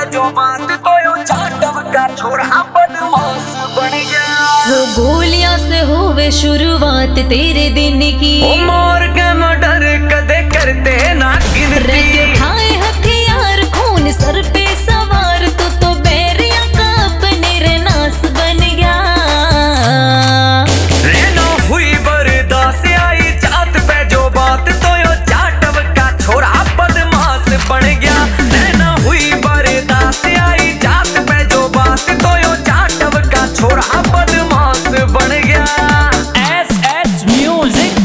जो बात तो यो चाटव का छोरा बदमाश बन गया। वो गोलियां से होवे शुरुआत तेरे दिन की, ओ मोर के मर्डर कदे करते ना गिनती। खाए हथियार खून सर पे सवार, तो बैरिया का अपने रे नास बन गया। रहना हुई बर्दाश्त आई जात पे जो बात तो यो चाटव का छोरा बदमाश बन गया। रहना हुई बर्दाश्त आई जात पे जो बात तो यो चाटव का छोरा बदमाश बन गया। SH Music।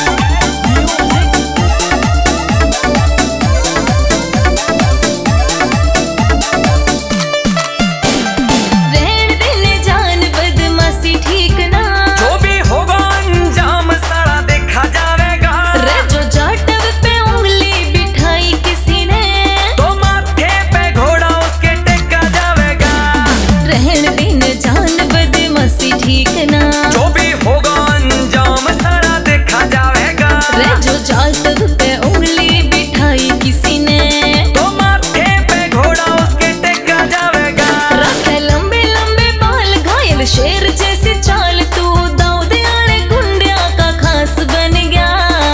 रहन देने जान बदमाशी ठीक ना, जो भी होगा अंजाम सारा देखा जाएगा। रे जो जाटव पे उंगली बिठाई किसी ने, तो माथे पे घोड़ा उसके टेका जाएगा। रहन देने जान बदमाशी ठीक ना, जो भी होगा अंजाम सारा देखा जाएगा। रे जो जाटव पे उंगली बिठाई किसी ने, तो माथे पे घोड़ा उसके टेका जाएगा। रखे लंबे लंबे बाल घायल शेर जैसी चाल, तू दाऊद आले गुंडिया का खास बन गया।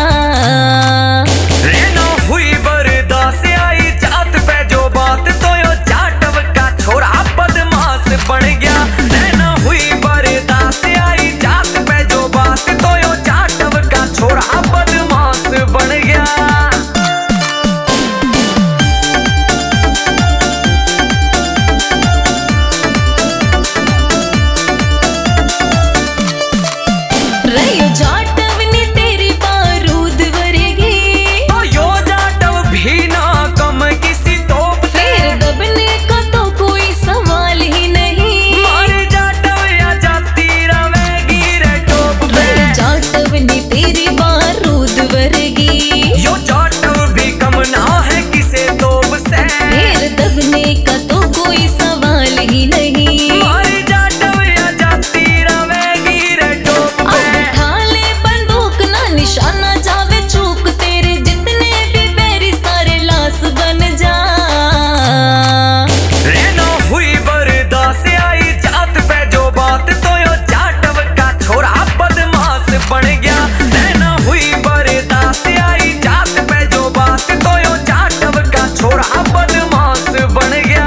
रहना हुई बर्दाश्त आई जात पे जो बात तो यो चाटव का छोरा बदमाश बन गया। रहना हुई बर्दाश्त आई जात पे जो बात तो यो चाटव का छोरा बदमाश बन गया। रे यो जाटव ने तेरी बारूद वरेगी, तो यो जाटव भी ना कम किसी तोप से। फिर दबने का तो कोई सवाल ही नहीं। मार जाटव या जाती रवेगी रे टोप पे। रे जाटव ने तेरी बारूद वरेगी, यो जाटव भी कम ना है किसे तोप से। फिर दबने का तो कोई सवाल ही नहीं। मार जाटव या जाती रवेगी रे टोप अब पे। उठा ले बंदूक ना निशाना जावे चूक, तेरे जितने भी बैरी सारे लाश बन जा। रहना हुई बर्दाश्त आई जात पे जो बात तो यो जाटव का छोरा बदमाश बन गया। रहना हुई बर्दाश्त आई जात पे जो बात तो यो जाटव का छोरा बदमाश बन गया।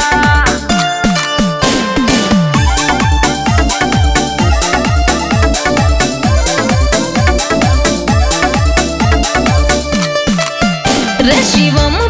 रे शिवम